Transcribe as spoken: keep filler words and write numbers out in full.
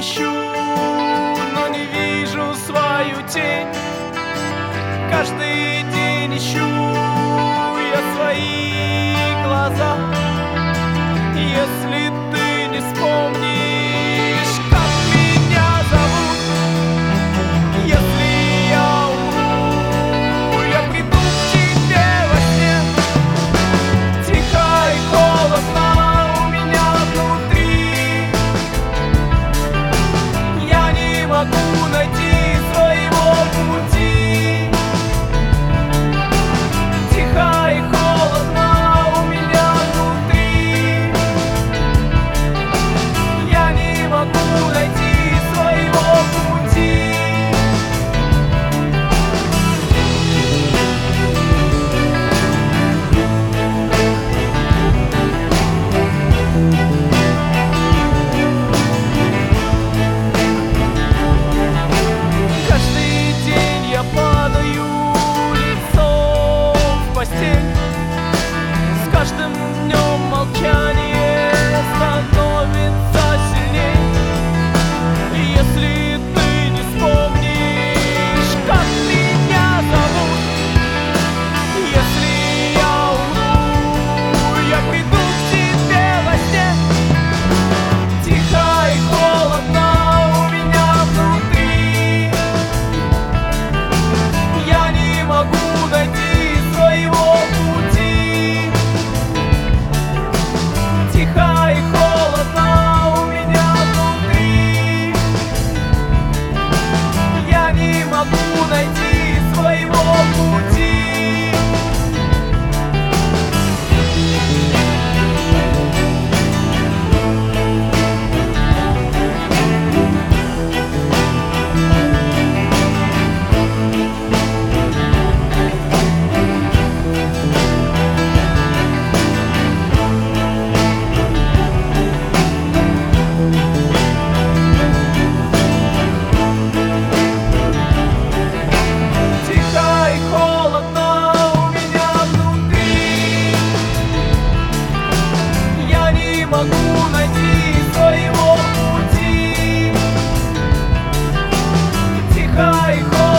ищу, но не вижу свою тень. Каждый день ищу я свои глаза. Если ты не вспомнишь, как меня зовут, если я умру, я приду к тебе во сне. Тихо и холодно у меня внутри. Я не могу найти своего пути. Тихо и холодно у меня внутри. Я не могу найти своего пути. Каждый день я падаю лицом в постель. С каждым днем молчание становится сильней. И если ты не вспомнишь, как меня зовут, если я умру, я приду к тебе во сне. Тихо и холодно у меня внутри. Я не могу найти своего пути. Тихо и холодно у меня внутри. Я не могу найти своего пути. Тихо и холодно у меня внутри. Я не могу найти своего пути. Тихо и холодно.